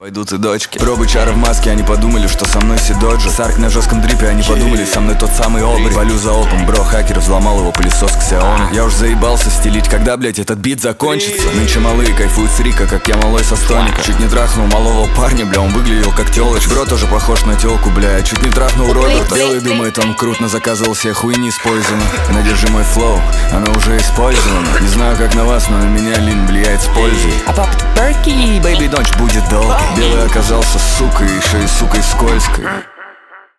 Пойдут и дочки. Пробы чара в маске, они подумали, что со мной Сидоджи. Сарк на жестком дрипе, они подумали, со мной тот самый Обри. Валю за опом, бро, хакер взломал его пылесос к Xiaomi. Я уж заебался стелить, когда, блять, этот бит закончится. Нынче малые кайфуют с Рика, как я малой со Стоника. Чуть не трахнул малого парня, бля, он выглядел как тёлыч. Бро тоже похож на тёлку, бля, чуть не трахнул Роберта. Белый думает, он крут, но заказывал себе хуйни из Poison. Надержи мой флоу, оно уже использовано. Не знаю, как на вас, но на меня лин влияет с пользой. А пап Берки, Бэйби, ночь будет долгой. Белый оказался сукой, еще и сукой скользкой.